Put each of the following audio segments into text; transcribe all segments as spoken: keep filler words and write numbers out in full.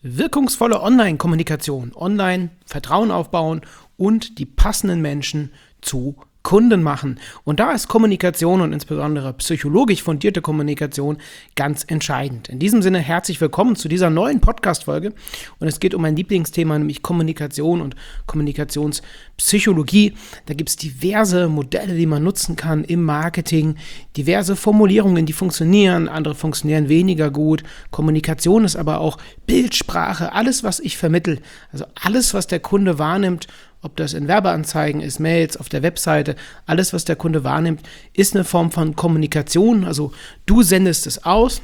Wirkungsvolle Online-Kommunikation, online Vertrauen aufbauen und die passenden Menschen zu Kunden machen. Und da ist Kommunikation und insbesondere psychologisch fundierte Kommunikation ganz entscheidend. In diesem Sinne herzlich willkommen zu dieser neuen Podcast-Folge. Und es geht um mein Lieblingsthema, nämlich Kommunikation und Kommunikationspsychologie. Da gibt es diverse Modelle, die man nutzen kann im Marketing, diverse Formulierungen, die funktionieren, andere funktionieren weniger gut. Kommunikation ist aber auch Bildsprache, alles, was ich vermittle, also alles, was der Kunde wahrnimmt, ob das in Werbeanzeigen ist, Mails, auf der Webseite, alles, was der Kunde wahrnimmt, ist eine Form von Kommunikation. Also du sendest es aus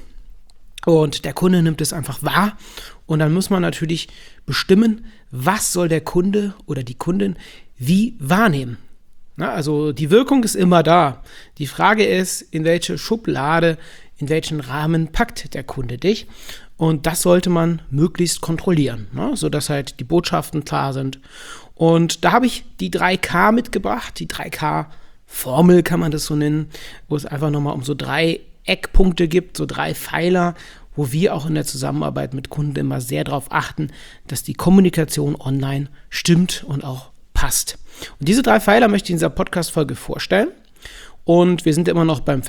und der Kunde nimmt es einfach wahr. Und dann muss man natürlich bestimmen, was soll der Kunde oder die Kundin wie wahrnehmen. Na, also die Wirkung ist immer da. Die Frage ist, in welche Schublade, in welchen Rahmen packt der Kunde dich? Und das sollte man möglichst kontrollieren, ne? Sodass halt die Botschaften klar sind. Und da habe ich die drei K mitgebracht, die drei K-Formel kann man das so nennen, wo es einfach nochmal um so drei Eckpunkte gibt, so drei Pfeiler, wo wir auch in der Zusammenarbeit mit Kunden immer sehr darauf achten, dass die Kommunikation online stimmt und auch passt. Und diese drei Pfeiler möchte ich in dieser Podcast-Folge vorstellen. Und wir sind immer noch beim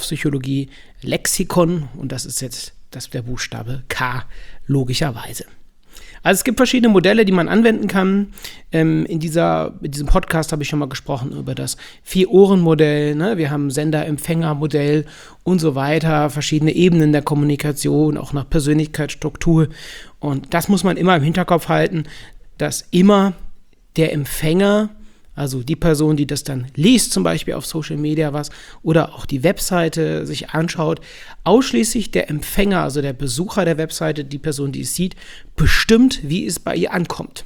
Verkaufspsychologie-Lexikon und das ist jetzt das der Buchstabe K, logischerweise. Also es gibt verschiedene Modelle, die man anwenden kann. Ähm, in, dieser, in diesem Podcast habe ich schon mal gesprochen über das Vier-Ohren-Modell. Ne? Wir haben Sender-Empfänger-Modell und so weiter, verschiedene Ebenen der Kommunikation, auch nach Persönlichkeitsstruktur. Und das muss man immer im Hinterkopf halten, dass immer der Empfänger, also die Person, die das dann liest, zum Beispiel auf Social Media was, oder auch die Webseite sich anschaut, ausschließlich der Empfänger, also der Besucher der Webseite, die Person, die es sieht, bestimmt, wie es bei ihr ankommt.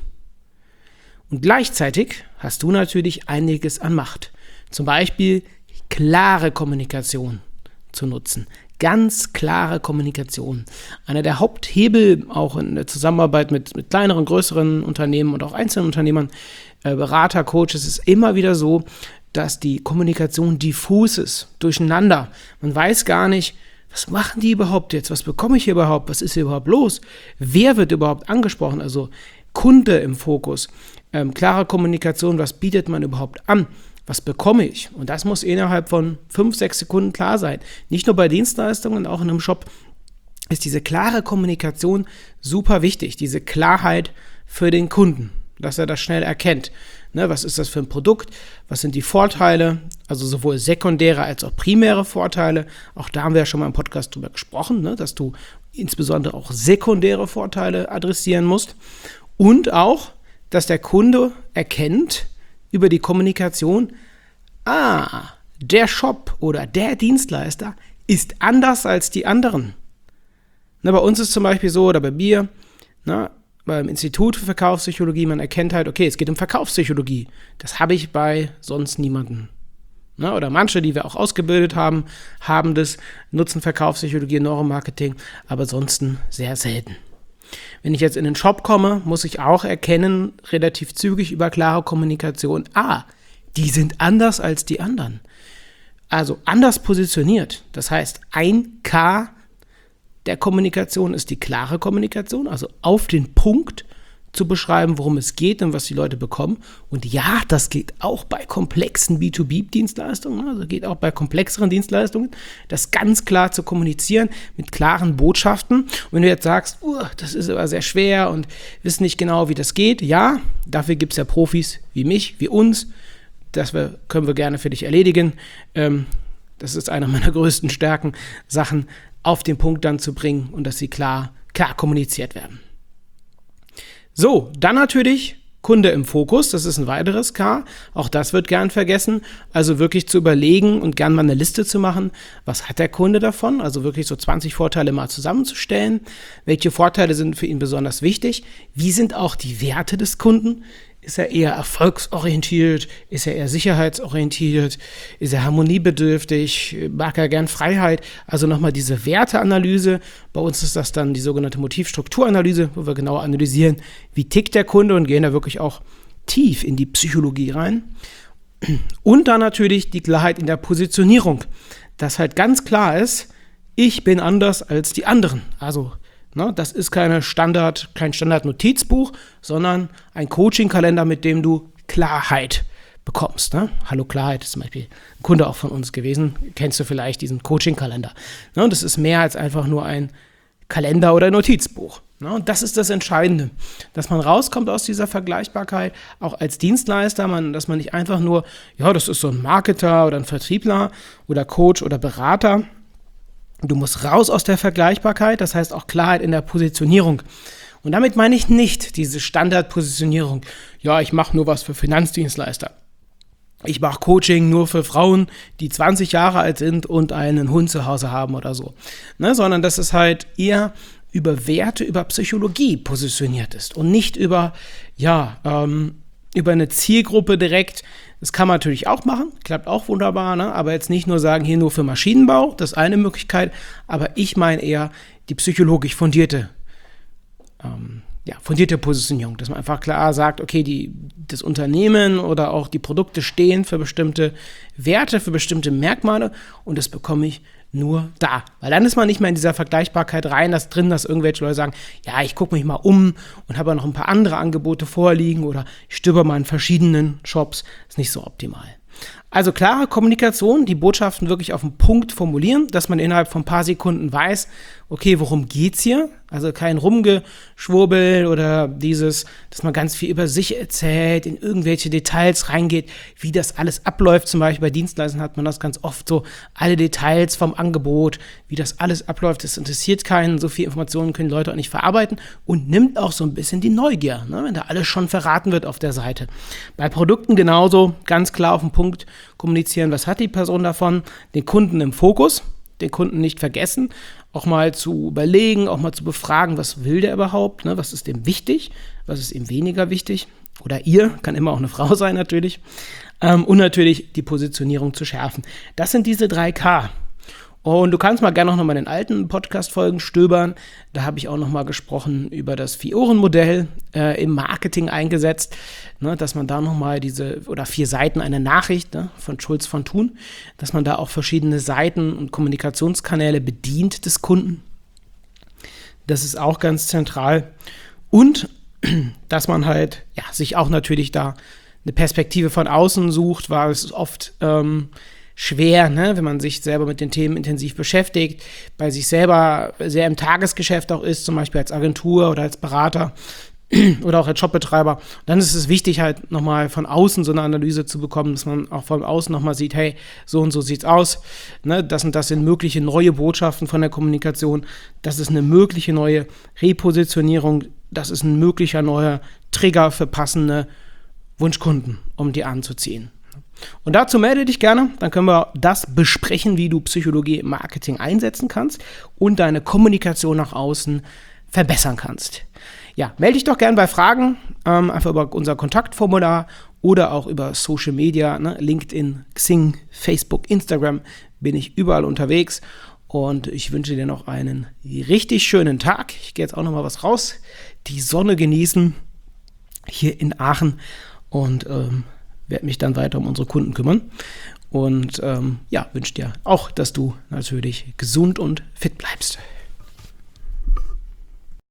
Und gleichzeitig hast du natürlich einiges an Macht. Zum Beispiel klare Kommunikation zu nutzen. Ganz klare Kommunikation. Einer der Haupthebel auch in der Zusammenarbeit mit, mit kleineren, größeren Unternehmen und auch Einzelunternehmern, äh, Berater, Coaches, ist immer wieder so, dass die Kommunikation diffus ist, durcheinander. Man weiß gar nicht, was machen die überhaupt jetzt? Was bekomme ich hier überhaupt? Was ist hier überhaupt los? Wer wird überhaupt angesprochen? Also Kunde im Fokus. Ähm, klare Kommunikation, was bietet man überhaupt an? Was bekomme ich? Und das muss innerhalb von fünf, sechs Sekunden klar sein. Nicht nur bei Dienstleistungen, auch in einem Shop ist diese klare Kommunikation super wichtig. Diese Klarheit für den Kunden, dass er das schnell erkennt. Ne, was ist das für ein Produkt? Was sind die Vorteile? Also sowohl sekundäre als auch primäre Vorteile. Auch da haben wir ja schon mal im Podcast drüber gesprochen, ne, dass du insbesondere auch sekundäre Vorteile adressieren musst. Und auch, dass der Kunde erkennt, über die Kommunikation, ah, der Shop oder der Dienstleister ist anders als die anderen. Na, bei uns ist zum Beispiel so, oder bei mir, na, beim Institut für Verkaufspsychologie, man erkennt halt, okay, es geht um Verkaufspsychologie. Das habe ich bei sonst niemandem. Na, oder manche, die wir auch ausgebildet haben, haben das, nutzen Verkaufspsychologie, Neuromarketing, aber ansonsten sehr selten. Wenn ich jetzt in den Shop komme, muss ich auch erkennen, relativ zügig über klare Kommunikation, ah, die sind anders als die anderen. Also anders positioniert. Das heißt, ein K der Kommunikation ist die klare Kommunikation, also auf den Punkt zu beschreiben, worum es geht und was die Leute bekommen. Und ja, das geht auch bei komplexen B zwei B-Dienstleistungen, also geht auch bei komplexeren Dienstleistungen, das ganz klar zu kommunizieren mit klaren Botschaften. Und wenn du jetzt sagst, uh, das ist aber sehr schwer und wissen nicht genau, wie das geht, ja, dafür gibt es ja Profis wie mich, wie uns, das wir, können wir gerne für dich erledigen. Ähm, das ist einer meiner größten Stärken, Sachen auf den Punkt dann zu bringen und dass sie klar, klar kommuniziert werden. So, dann natürlich Kunde im Fokus, das ist ein weiteres K, auch das wird gern vergessen, also wirklich zu überlegen und gern mal eine Liste zu machen, was hat der Kunde davon, also wirklich so zwanzig Vorteile mal zusammenzustellen, welche Vorteile sind für ihn besonders wichtig, wie sind auch die Werte des Kunden, ist er eher erfolgsorientiert, ist er eher sicherheitsorientiert, ist er harmoniebedürftig, mag er gern Freiheit, also nochmal diese Werteanalyse, bei uns ist das dann die sogenannte Motivstrukturanalyse, wo wir genau analysieren, wie tickt der Kunde und gehen da wirklich auch tief in die Psychologie rein. Und dann natürlich die Klarheit in der Positionierung, dass halt ganz klar ist, ich bin anders als die anderen, also Ne? Das ist keine Standard, kein Standard-Notizbuch, sondern ein Coaching-Kalender, mit dem du Klarheit bekommst. Ne? Hallo Klarheit ist zum Beispiel ein Kunde auch von uns gewesen. Kennst du vielleicht diesen Coaching-Kalender? Ne? Und das ist mehr als einfach nur ein Kalender oder Notizbuch. Ne? Und das ist das Entscheidende, dass man rauskommt aus dieser Vergleichbarkeit, auch als Dienstleister, man, dass man nicht einfach nur, ja, das ist so ein Marketer oder ein Vertriebler oder Coach oder Berater. Du musst raus aus der Vergleichbarkeit, das heißt auch Klarheit in der Positionierung. Und damit meine ich nicht diese Standardpositionierung. Ja, ich mache nur was für Finanzdienstleister. Ich mache Coaching nur für Frauen, die zwanzig Jahre alt sind und einen Hund zu Hause haben oder so. Ne, sondern dass es halt eher über Werte, über Psychologie positioniert ist und nicht über, ja, ähm, über eine Zielgruppe direkt. Das kann man natürlich auch machen, klappt auch wunderbar, ne? Aber jetzt nicht nur sagen, hier nur für Maschinenbau, das ist eine Möglichkeit, aber ich meine eher die psychologisch fundierte, ähm, ja, fundierte Positionierung, dass man einfach klar sagt, okay, die, das Unternehmen oder auch die Produkte stehen für bestimmte Werte, für bestimmte Merkmale und das bekomme ich nur da. Weil dann ist man nicht mehr in dieser Vergleichbarkeit rein, dass drin, dass irgendwelche Leute sagen, ja, ich gucke mich mal um und habe noch ein paar andere Angebote vorliegen oder ich stöber mal in verschiedenen Shops. Ist nicht so optimal. Also klare Kommunikation, die Botschaften wirklich auf den Punkt formulieren, dass man innerhalb von ein paar Sekunden weiß, okay, worum geht's hier? Also kein Rumgeschwurbel oder dieses, dass man ganz viel über sich erzählt, in irgendwelche Details reingeht, wie das alles abläuft. Zum Beispiel bei Dienstleistern hat man das ganz oft so, alle Details vom Angebot, wie das alles abläuft, das interessiert keinen. So viel Informationen können Leute auch nicht verarbeiten und nimmt auch so ein bisschen die Neugier, ne, wenn da alles schon verraten wird auf der Seite. Bei Produkten genauso, ganz klar auf den Punkt kommunizieren, was hat die Person davon, den Kunden im Fokus, den Kunden nicht vergessen, auch mal zu überlegen, auch mal zu befragen, was will der überhaupt, ne? Was ist dem wichtig, was ist ihm weniger wichtig oder ihr, kann immer auch eine Frau sein natürlich, ähm, und natürlich die Positionierung zu schärfen. Das sind diese drei K. Und du kannst mal gerne noch mal in den alten Podcast-Folgen stöbern. Da habe ich auch noch mal gesprochen über das Vier-Ohren-Modell äh, im Marketing eingesetzt, ne, dass man da noch mal diese, oder vier Seiten einer Nachricht, ne, von Schulz von Thun, dass man da auch verschiedene Seiten und Kommunikationskanäle bedient des Kunden. Das ist auch ganz zentral. Und dass man halt ja, sich auch natürlich da eine Perspektive von außen sucht, weil es oft ähm, schwer, ne, wenn man sich selber mit den Themen intensiv beschäftigt, bei sich selber sehr im Tagesgeschäft auch ist, zum Beispiel als Agentur oder als Berater oder auch als Shopbetreiber. Dann ist es wichtig, halt nochmal von außen so eine Analyse zu bekommen, dass man auch von außen nochmal sieht, hey, so und so sieht's aus, ne, das und das sind mögliche neue Botschaften von der Kommunikation, das ist eine mögliche neue Repositionierung, das ist ein möglicher neuer Trigger für passende Wunschkunden, um die anzuziehen. Und dazu melde dich gerne, dann können wir das besprechen, wie du Psychologie im Marketing einsetzen kannst und deine Kommunikation nach außen verbessern kannst. Ja, melde dich doch gerne bei Fragen, ähm, einfach über unser Kontaktformular oder auch über Social Media, ne? LinkedIn, Xing, Facebook, Instagram, bin ich überall unterwegs und ich wünsche dir noch einen richtig schönen Tag. Ich gehe jetzt auch noch mal was raus, die Sonne genießen hier in Aachen und ähm, werde mich dann weiter um unsere Kunden kümmern und ähm, ja, wünsche dir auch, dass du natürlich gesund und fit bleibst.